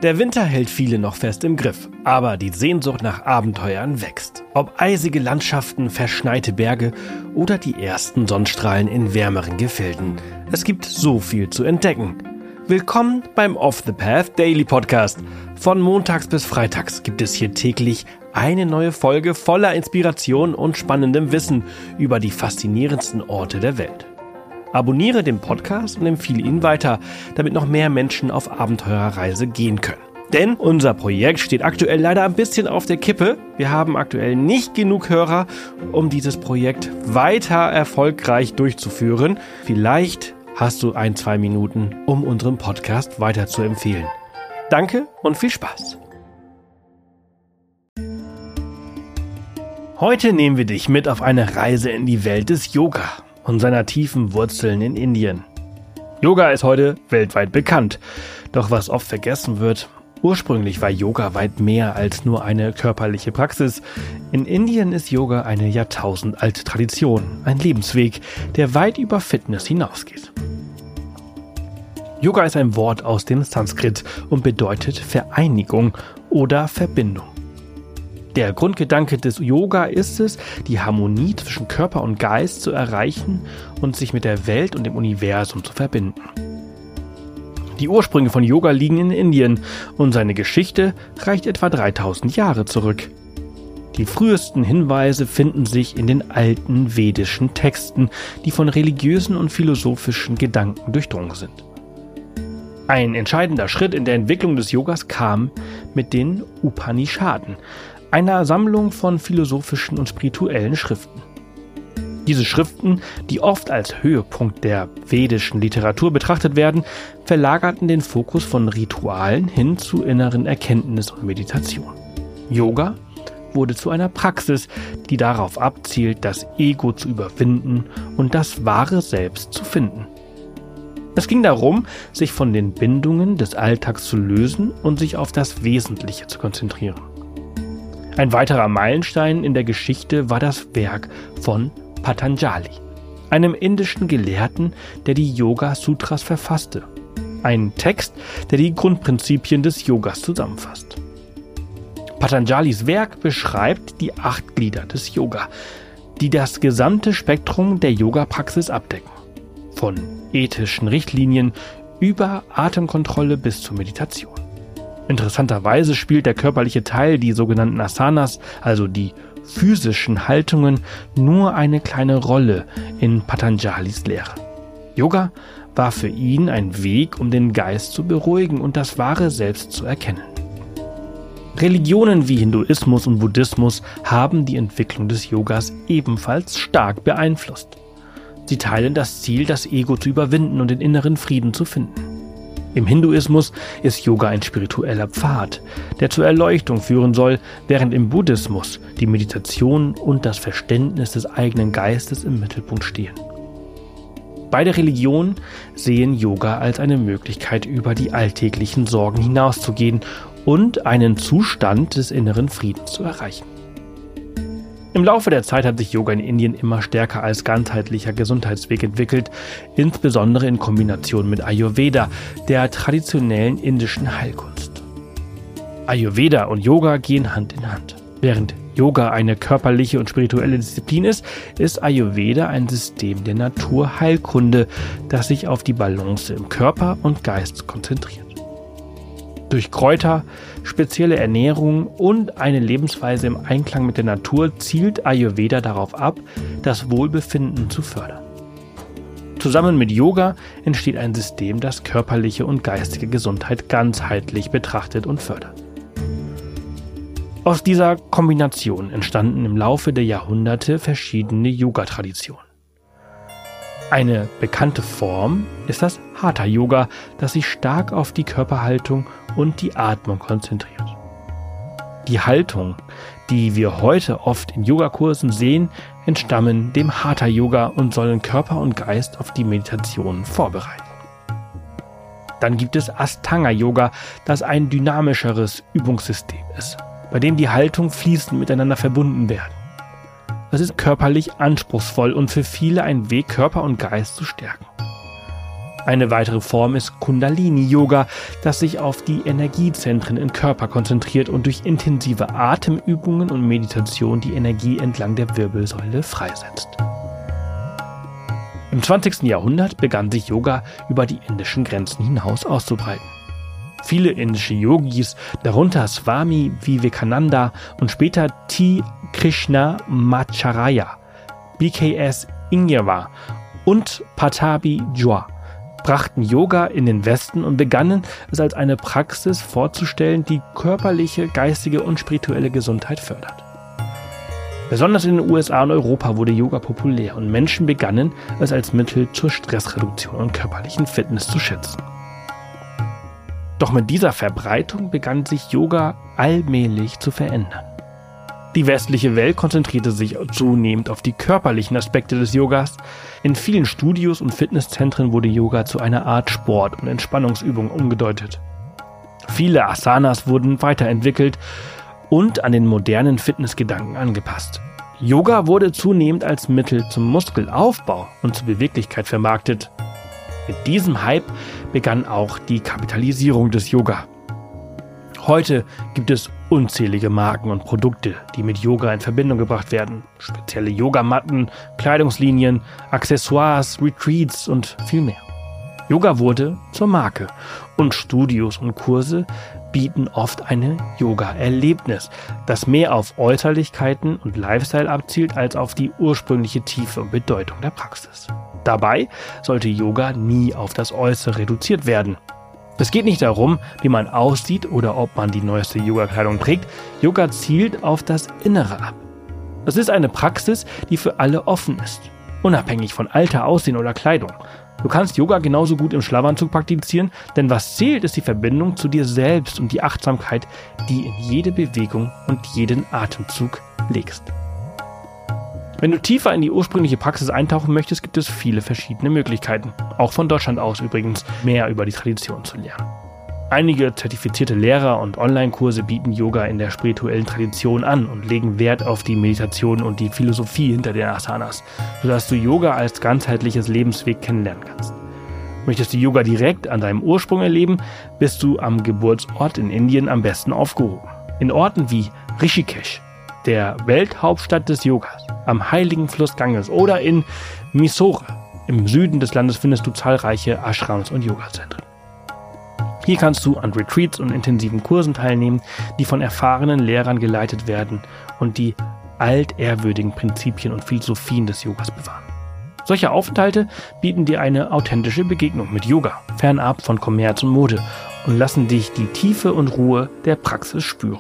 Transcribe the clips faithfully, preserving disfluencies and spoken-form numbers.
Der Winter hält viele noch fest im Griff, aber die Sehnsucht nach Abenteuern wächst. Ob eisige Landschaften, verschneite Berge oder die ersten Sonnenstrahlen in wärmeren Gefilden. Es gibt so viel zu entdecken. Willkommen beim Off the Path Daily Podcast. Von montags bis freitags gibt es hier täglich eine neue Folge voller Inspiration und spannendem Wissen über die faszinierendsten Orte der Welt. Abonniere den Podcast und empfehle ihn weiter, damit noch mehr Menschen auf Abenteurerreise gehen können. Denn unser Projekt steht aktuell leider ein bisschen auf der Kippe. Wir haben aktuell nicht genug Hörer, um dieses Projekt weiter erfolgreich durchzuführen. Vielleicht hast du ein, zwei Minuten, um unseren Podcast weiter zu empfehlen. Danke und viel Spaß! Heute nehmen wir dich mit auf eine Reise in die Welt des Yoga und seiner tiefen Wurzeln in Indien. Yoga ist heute weltweit bekannt, doch was oft vergessen wird, ursprünglich war Yoga weit mehr als nur eine körperliche Praxis. In Indien ist Yoga eine jahrtausendalte Tradition, ein Lebensweg, der weit über Fitness hinausgeht. Yoga ist ein Wort aus dem Sanskrit und bedeutet Vereinigung oder Verbindung. Der Grundgedanke des Yoga ist es, die Harmonie zwischen Körper und Geist zu erreichen und sich mit der Welt und dem Universum zu verbinden. Die Ursprünge von Yoga liegen in Indien und seine Geschichte reicht etwa dreitausend Jahre zurück. Die frühesten Hinweise finden sich in den alten vedischen Texten, die von religiösen und philosophischen Gedanken durchdrungen sind. Ein entscheidender Schritt in der Entwicklung des Yogas kam mit den Upanishaden, einer Sammlung von philosophischen und spirituellen Schriften. Diese Schriften, die oft als Höhepunkt der vedischen Literatur betrachtet werden, verlagerten den Fokus von Ritualen hin zu inneren Erkenntnis und Meditation. Yoga wurde zu einer Praxis, die darauf abzielt, das Ego zu überwinden und das wahre Selbst zu finden. Es ging darum, sich von den Bindungen des Alltags zu lösen und sich auf das Wesentliche zu konzentrieren. Ein weiterer Meilenstein in der Geschichte war das Werk von Patanjali, einem indischen Gelehrten, der die Yoga-Sutras verfasste. Ein Text, der die Grundprinzipien des Yogas zusammenfasst. Patanjalis Werk beschreibt die acht Glieder des Yoga, die das gesamte Spektrum der Yoga-Praxis abdecken. Von ethischen Richtlinien über Atemkontrolle bis zur Meditation. Interessanterweise spielt der körperliche Teil, die sogenannten Asanas, also die physischen Haltungen, nur eine kleine Rolle in Patanjalis Lehre. Yoga war für ihn ein Weg, um den Geist zu beruhigen und das wahre Selbst zu erkennen. Religionen wie Hinduismus und Buddhismus haben die Entwicklung des Yogas ebenfalls stark beeinflusst. Sie teilen das Ziel, das Ego zu überwinden und den inneren Frieden zu finden. Im Hinduismus ist Yoga ein spiritueller Pfad, der zur Erleuchtung führen soll, während im Buddhismus die Meditation und das Verständnis des eigenen Geistes im Mittelpunkt stehen. Beide Religionen sehen Yoga als eine Möglichkeit, über die alltäglichen Sorgen hinauszugehen und einen Zustand des inneren Friedens zu erreichen. Im Laufe der Zeit hat sich Yoga in Indien immer stärker als ganzheitlicher Gesundheitsweg entwickelt, insbesondere in Kombination mit Ayurveda, der traditionellen indischen Heilkunst. Ayurveda und Yoga gehen Hand in Hand. Während Yoga eine körperliche und spirituelle Disziplin ist, ist Ayurveda ein System der Naturheilkunde, das sich auf die Balance im Körper und Geist konzentriert. Durch Kräuter, spezielle Ernährung und eine Lebensweise im Einklang mit der Natur zielt Ayurveda darauf ab, das Wohlbefinden zu fördern. Zusammen mit Yoga entsteht ein System, das körperliche und geistige Gesundheit ganzheitlich betrachtet und fördert. Aus dieser Kombination entstanden im Laufe der Jahrhunderte verschiedene Yoga-Traditionen. Eine bekannte Form ist das Hatha-Yoga, das sich stark auf die Körperhaltung und die Atmung konzentriert. Die Haltung, die wir heute oft in Yogakursen sehen, entstammen dem Hatha-Yoga und sollen Körper und Geist auf die Meditation vorbereiten. Dann gibt es Ashtanga-Yoga, das ein dynamischeres Übungssystem ist, bei dem die Haltungen fließend miteinander verbunden werden. Es ist körperlich anspruchsvoll und für viele ein Weg, Körper und Geist zu stärken. Eine weitere Form ist Kundalini-Yoga, das sich auf die Energiezentren im Körper konzentriert und durch intensive Atemübungen und Meditation die Energie entlang der Wirbelsäule freisetzt. Im zwanzigsten Jahrhundert begann sich Yoga über die indischen Grenzen hinaus auszubreiten. Viele indische Yogis, darunter Swami Vivekananda und später T. Krishnamacharya, B K S Iyengar und Pattabhi Jua, brachten Yoga in den Westen und begannen es als eine Praxis vorzustellen, die körperliche, geistige und spirituelle Gesundheit fördert. Besonders in den U S A und Europa wurde Yoga populär und Menschen begannen es als Mittel zur Stressreduktion und körperlichen Fitness zu schätzen. Doch mit dieser Verbreitung begann sich Yoga allmählich zu verändern. Die westliche Welt konzentrierte sich zunehmend auf die körperlichen Aspekte des Yogas. In vielen Studios und Fitnesszentren wurde Yoga zu einer Art Sport- und Entspannungsübung umgedeutet. Viele Asanas wurden weiterentwickelt und an den modernen Fitnessgedanken angepasst. Yoga wurde zunehmend als Mittel zum Muskelaufbau und zur Beweglichkeit vermarktet. Mit diesem Hype begann auch die Kapitalisierung des Yoga. Heute gibt es unzählige Marken und Produkte, die mit Yoga in Verbindung gebracht werden. Spezielle Yogamatten, Kleidungslinien, Accessoires, Retreats und viel mehr. Yoga wurde zur Marke und Studios und Kurse bieten oft ein Yoga-Erlebnis, das mehr auf Äußerlichkeiten und Lifestyle abzielt als auf die ursprüngliche Tiefe und Bedeutung der Praxis. Dabei sollte Yoga nie auf das Äußere reduziert werden. Es geht nicht darum, wie man aussieht oder ob man die neueste Yoga-Kleidung trägt. Yoga zielt auf das Innere ab. Es ist eine Praxis, die für alle offen ist, unabhängig von Alter, Aussehen oder Kleidung. Du kannst Yoga genauso gut im Schlafanzug praktizieren, denn was zählt, ist die Verbindung zu dir selbst und die Achtsamkeit, die in jede Bewegung und jeden Atemzug legst. Wenn du tiefer in die ursprüngliche Praxis eintauchen möchtest, gibt es viele verschiedene Möglichkeiten, auch von Deutschland aus übrigens, mehr über die Tradition zu lernen. Einige zertifizierte Lehrer und Online-Kurse bieten Yoga in der spirituellen Tradition an und legen Wert auf die Meditation und die Philosophie hinter den Asanas, sodass du Yoga als ganzheitliches Lebensweg kennenlernen kannst. Möchtest du Yoga direkt an deinem Ursprung erleben, bist du am Geburtsort in Indien am besten aufgehoben. In Orten wie Rishikesh, der Welthauptstadt des Yogas, am heiligen Fluss Ganges oder in Mysore, im Süden des Landes findest du zahlreiche Ashrams und Yogazentren. Hier kannst du an Retreats und intensiven Kursen teilnehmen, die von erfahrenen Lehrern geleitet werden und die altehrwürdigen Prinzipien und Philosophien des Yogas bewahren. Solche Aufenthalte bieten dir eine authentische Begegnung mit Yoga, fernab von Kommerz und Mode, und lassen dich die Tiefe und Ruhe der Praxis spüren.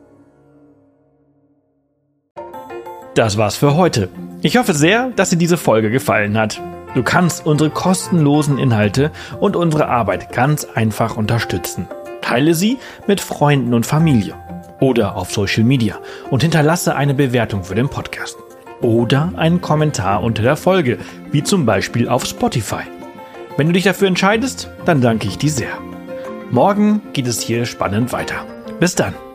Das war's für heute. Ich hoffe sehr, dass dir diese Folge gefallen hat. Du kannst unsere kostenlosen Inhalte und unsere Arbeit ganz einfach unterstützen. Teile sie mit Freunden und Familie oder auf Social Media und hinterlasse eine Bewertung für den Podcast oder einen Kommentar unter der Folge, wie zum Beispiel auf Spotify. Wenn du dich dafür entscheidest, dann danke ich dir sehr. Morgen geht es hier spannend weiter. Bis dann.